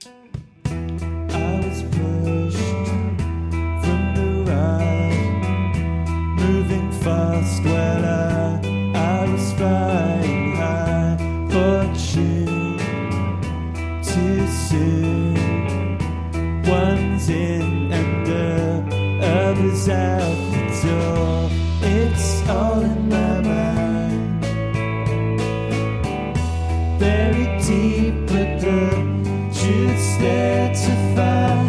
I was pushed from the right, moving fast while I was flying high, watching too soon. One's in and the other's out the door. It's all in my mind, buried deep, but the truth's there to find.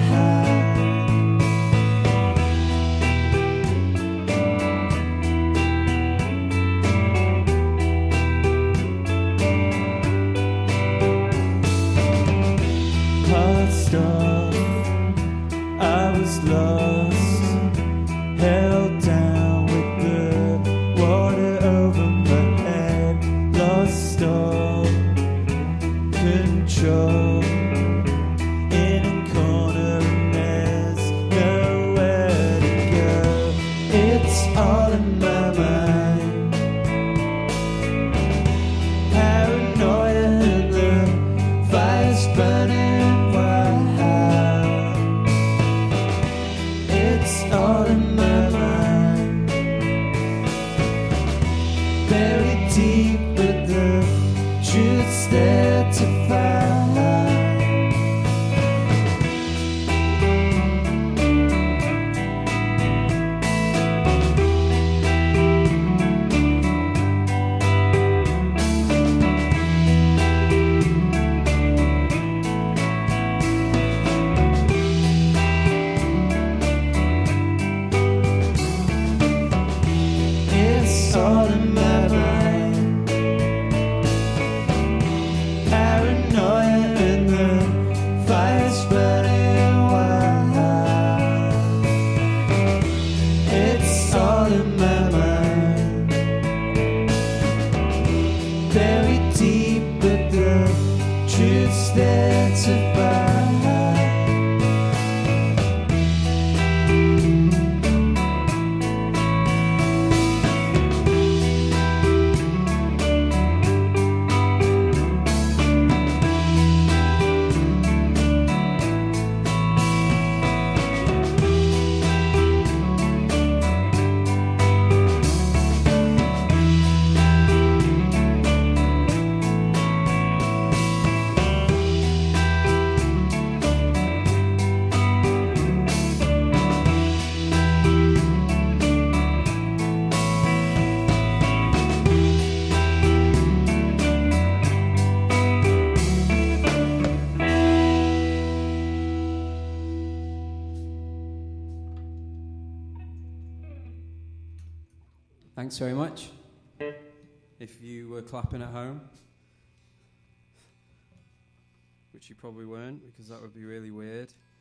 Passed off, I was lost, held down with the water over my head, lost all control. In a corner and there's nowhere to go. It's all in my mind, paranoia and the fire's burning wild. It's all in my mind, buried deep, but the truth's there to find. It's all in my mind, paranoia and the fire's burning wild. It's all in my mind, buried deep, but the truth's there to find. Thanks very much. If you were clapping at home, which you probably weren't, because that would be really weird.